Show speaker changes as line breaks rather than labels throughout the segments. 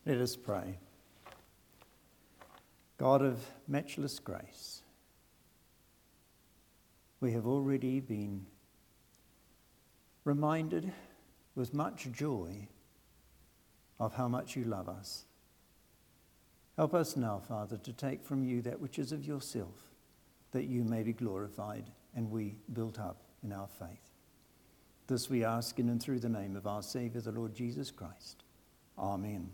Let us pray. God of matchless grace, we have already been reminded with much joy of how much you love us. Help us now, Father, to take from you that which is of yourself, that you may be glorified and we built up in our faith. This we ask in and through the name of our Saviour, the Lord Jesus Christ. Amen.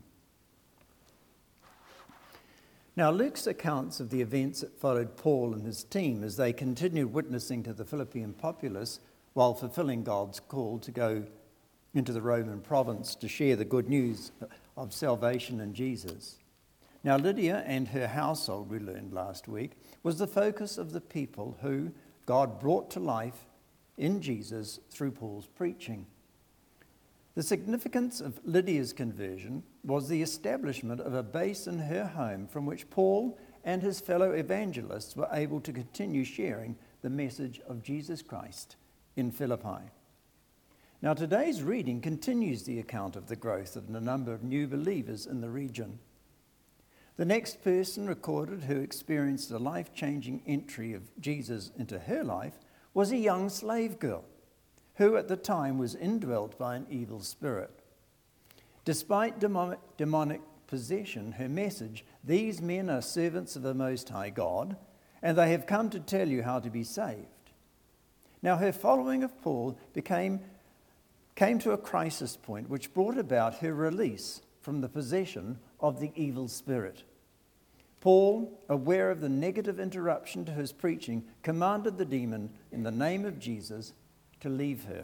Now, Luke's accounts of the events that followed Paul and his team as they continued witnessing to the Philippian populace while fulfilling God's call to go into the Roman province to share the good news of salvation in Jesus. Now, Lydia and her household, we learned last week, was the focus of the people who God brought to life in Jesus through Paul's preaching. The significance of Lydia's conversion was the establishment of a base in her home from which Paul and his fellow evangelists were able to continue sharing the message of Jesus Christ in Philippi. Now, today's reading continues the account of the growth of the number of new believers in the region. The next person recorded who experienced a life-changing entry of Jesus into her life was a young slave girl, who at the time was indwelt by an evil spirit. Despite demonic possession, her message, "These men are servants of the Most High God, and they have come to tell you how to be saved." Now, her following of Paul came to a crisis point which brought about her release from the possession of the evil spirit. Paul, aware of the negative interruption to his preaching, commanded the demon in the name of Jesus to leave her.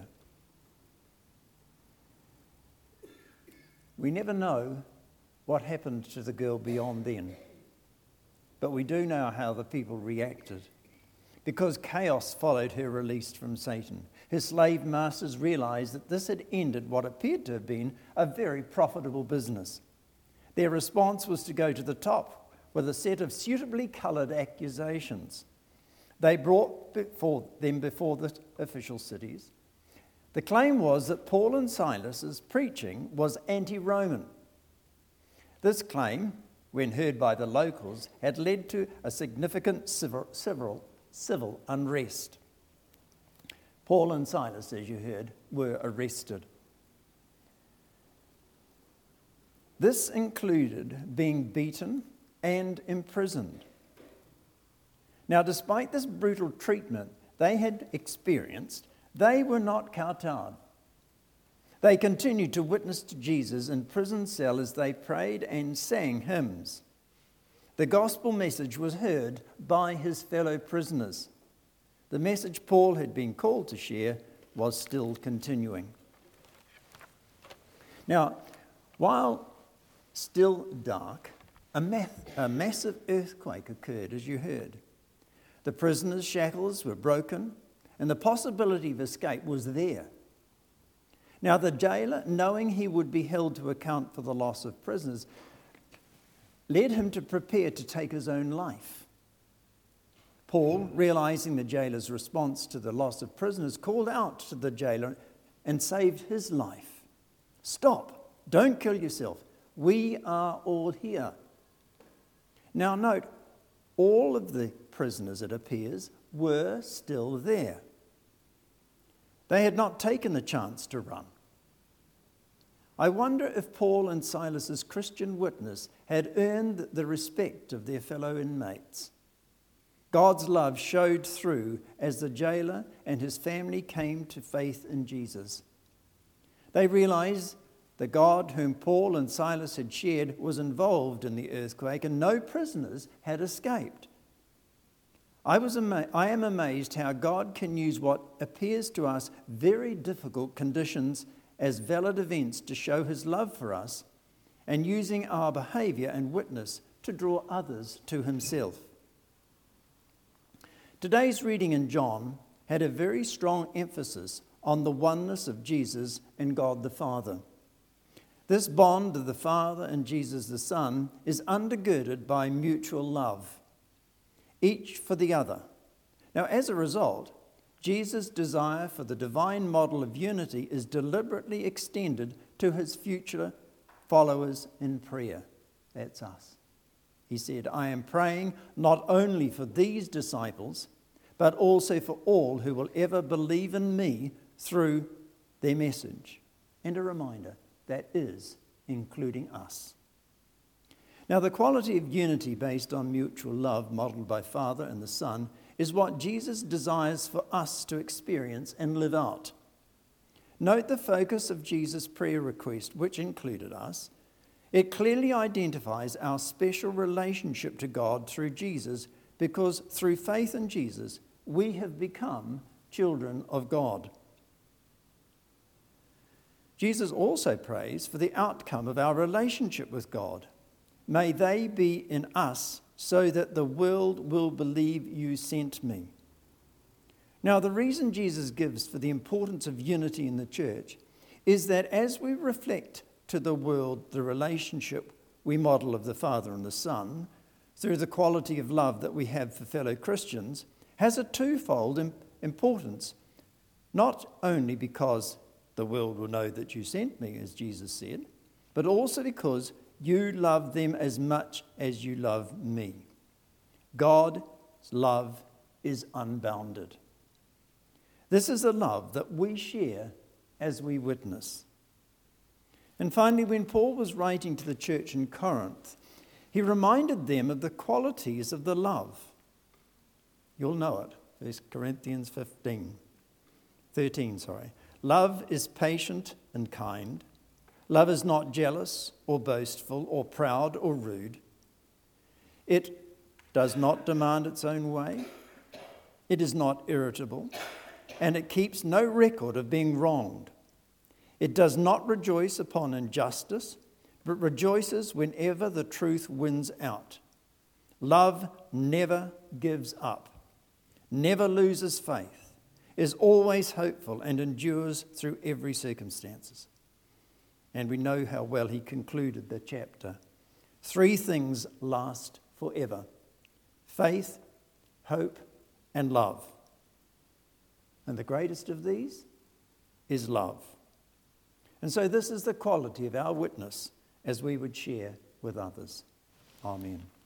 We never know what happened to the girl beyond then, but we do know how the people reacted. Because chaos followed her release from Satan, her slave masters realized that this had ended what appeared to have been a very profitable business. Their response was to go to the top with a set of suitably colored accusations. They brought before the official cities. The claim was that Paul and Silas's preaching was anti-Roman. This claim, when heard by the locals, had led to a significant civil unrest. Paul and Silas, as you heard, were arrested. This included being beaten and imprisoned. Now, despite this brutal treatment they had experienced, they were not kowtowed. They continued to witness to Jesus in prison cell as they prayed and sang hymns. The gospel message was heard by his fellow prisoners. The message Paul had been called to share was still continuing. Now, while still dark, a massive earthquake occurred, as you heard. The prisoners' shackles were broken, and the possibility of escape was there. Now, the jailer, knowing he would be held to account for the loss of prisoners, led him to prepare to take his own life. Paul, realizing the jailer's response to the loss of prisoners, called out to the jailer and saved his life. "Stop! Don't kill yourself. We are all here." Now note, all of the prisoners, it appears, were still there. They had not taken the chance to run. I wonder if Paul and Silas's Christian witness had earned the respect of their fellow inmates. God's love showed through as the jailer and his family came to faith in Jesus. They realized the God whom Paul and Silas had shared was involved in the earthquake and no prisoners had escaped. I am amazed how God can use what appears to us very difficult conditions as valid events to show his love for us and using our behavior and witness to draw others to himself. Today's reading in John had a very strong emphasis on the oneness of Jesus and God the Father. This bond of the Father and Jesus the Son is undergirded by mutual love, each for the other. Now, as a result, Jesus' desire for the divine model of unity is deliberately extended to his future followers in prayer. That's us. He said, I am praying not only for these disciples, but also for all who will ever believe in me through their message. And a reminder, that is including us. Now, the quality of unity based on mutual love modeled by Father and the Son is what Jesus desires for us to experience and live out. Note the focus of Jesus' prayer request, which included us. It clearly identifies our special relationship to God through Jesus, because through faith in Jesus, we have become children of God. Jesus also prays for the outcome of our relationship with God. May they be in us so that the world will believe you sent me. Now, the reason Jesus gives for the importance of unity in the church is that as we reflect to the world the relationship we model of the Father and the Son, through the quality of love that we have for fellow Christians, has a twofold importance, not only because the world will know that you sent me, as Jesus said, but also because you love them as much as you love me. God's love is unbounded. This is a love that we share as we witness. And finally, when Paul was writing to the church in Corinth, he reminded them of the qualities of the love. You'll know it, 1 Corinthians 13. Love is patient and kind. Love is not jealous or boastful or proud or rude. It does not demand its own way. It is not irritable, and it keeps no record of being wronged. It does not rejoice upon injustice, but rejoices whenever the truth wins out. Love never gives up, never loses faith, is always hopeful, and endures through every circumstance. And we know how well he concluded the chapter. 3 things last forever: faith, hope, and love. And the greatest of these is love. And so this is the quality of our witness as we would share with others. Amen.